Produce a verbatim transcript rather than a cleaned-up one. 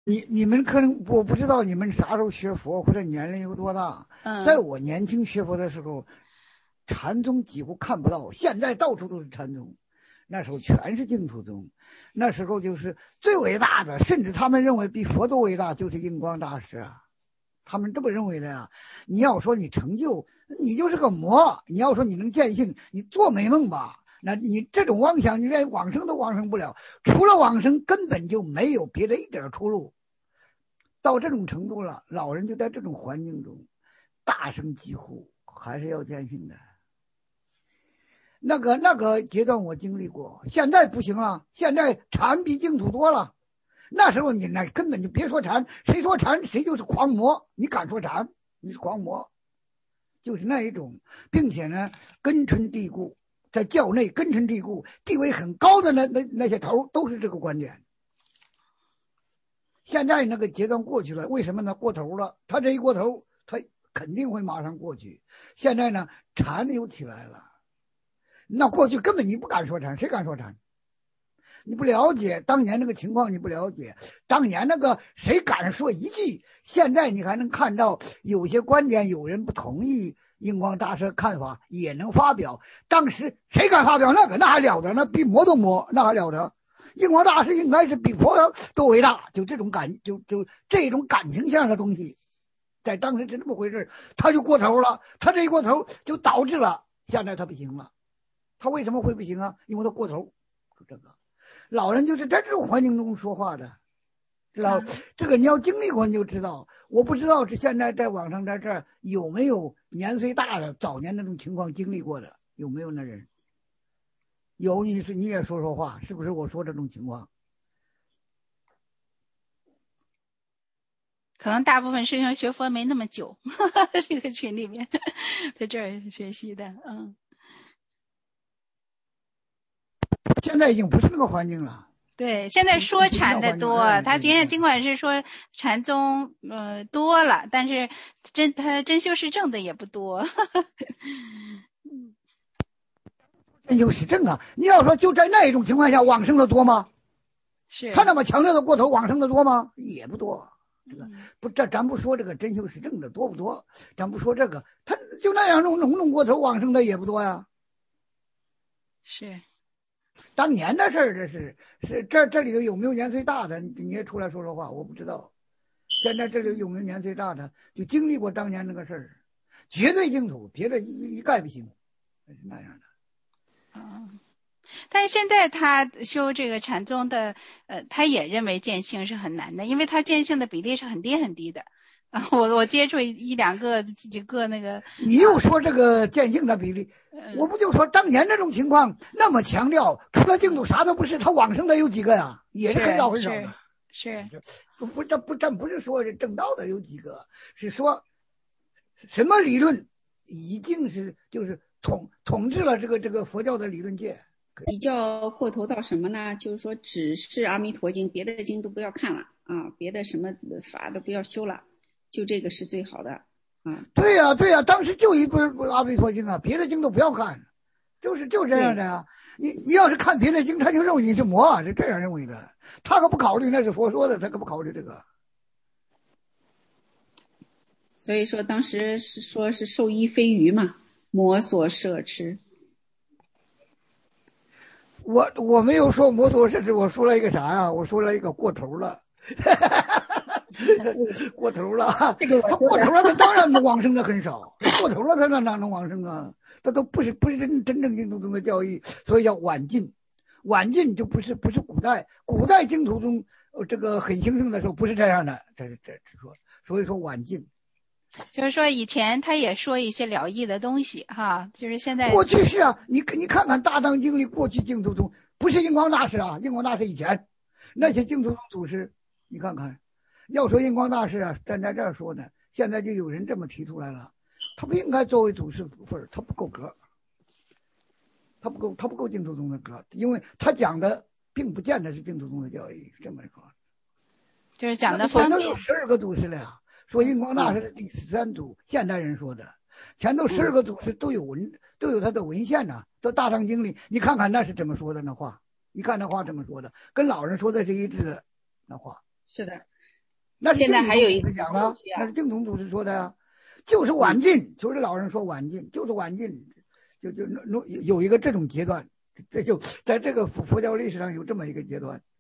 你你们可能我不知道你们啥时候学佛或者年龄有多大。 嗯， 在我年轻学佛的时候，禅宗几乎看不到，现在到处都是禅宗，那时候全是净土宗。那时候就是最伟大的，甚至他们认为比佛都伟大，就是印光大师啊，他们这么认为的呀。你要说你成就，你就是个魔；你要说你能见性，你做美梦吧。那你这种妄想，你连往生都往生不了，除了往生，根本就没有别的一点出路。到这种程度了，老人就在这种环境中大声疾呼，还是要见性的。那个那个阶段我经历过，现在不行了，现在禅比净土多了。那时候你那根本就别说禅，谁说禅谁就是狂魔，你敢说禅你是狂魔，就是那一种，并且呢根深蒂固，在教内根深蒂固，地位很高的那那那些头都是这个观点。现在那个阶段过去了，为什么呢？过头了，他这一过头，他肯定会马上过去。现在呢，禅又起来了。那过去根本你不敢说禅，谁敢说禅？你不了解当年那个情况，你不了解当年那个谁敢说一句？现在你还能看到有些观点有人不同意印光大师看法，也能发表。当时谁敢发表那个？那还了得？那比魔都魔，那还了得？印光大师应该是比佛都伟大，就这种感，就就这种感情上的东西，在当时是这么回事，他就过头了。他这一过头，就导致了现在他不行了。他为什么会不行啊？因为他过头，就这个。老人就是在这种环境中说话的，知道、嗯、这个你要经历过你就知道。我不知道是现在在网上在这儿有没有年岁大的早年那种情况经历过的，有没有那人？有，你是你也说说话，是不是我说这种情况？ 可能大部分师兄学佛没那么久，呵呵，这个群里面在这儿学习的，嗯。 现在已经不是那个环境了。 对，现在说禅的多，他今天尽管是说禅宗呃多了，但是真他真修实证的也不多。 真修实证啊！你要说就在那一种情况下往生的多吗？ 是。 他那么强调的过头，往生的多吗？也不多。这个不，这咱不说这个真修实证的多不多，咱不说这个，他就那样弄弄弄过头往生的也不多呀。 是。 当年的事儿，这是是这这里头有没有年岁大的？你也出来说说话，我不知道。现在这里有没有年岁大的，就经历过当年那个事儿，绝对净土，别的一一概不行，是那样的。 啊、嗯，但是现在他修这个禅宗的，呃，他也认为见性是很难的，因为他见性的比例是很低很低的。啊，我我接触一两个几个那个， 你又说这个见性的比例， 嗯、 我不就说当年这种情况那么强调，除了净土啥都不是，他往生的有几个呀？也是很少很少的。 是，是不不，这不这不是说正道的有几个，是说什么理论已经是就是统统治了这个这个佛教的理论界。 比较过头到什么呢？就是说只是阿弥陀经，别的经都不要看了啊，别的什么法都不要修了。就这个是最好的啊！ 对呀、啊，对呀、啊，当时就一本阿弥陀经啊，别的经都不要看，就是就这样的呀、啊。你你要是看别的经，他就认为你是魔啊，是这样认为的。他可不考虑那是佛说的，他可不考虑这个。 所以说当时是说是受衣非鱼嘛，魔所摄持。 我我没有说魔所摄持，我说了一个啥呀？我说了一个过头了。过头了，这个他过头了，他当然能往生的很少。过头了，他哪哪能往生啊？他都不是不是真真正净土宗的教义，所以叫晚近。晚近就不是不是古代，古代净土宗这个很兴盛的时候不是这样的，这这这说，所以说晚近。 就是说以前他也说一些了义的东西哈，就是现在过去是啊，你你看看大藏经里过去净土宗不是印光大师啊，印光大师以前那些净土宗祖师，你看看。要说印光大师啊，站在这儿说呢，现在就有人这么提出来了，他不应该作为祖师份儿，他不够格，他不够，他不够净土宗的格，因为他讲的并不见得是净土宗的教义，这么说， 就是讲的方面。 前头有十二个祖师了呀，说印光大师是第十三祖，现代人说的，前头十二个祖师都有文，都有他的文献呐、啊，在大藏经里，你看看那是怎么说的那话，你看那话怎么说的，跟老人说的是一致的那话。 是的。 那是现在还有一个讲啊，那是净土祖师说的呀，就是晚进，就是老人说晚进，就是晚进，就就有有一个这种阶段，这就在这个佛佛教历史上有这么一个阶段。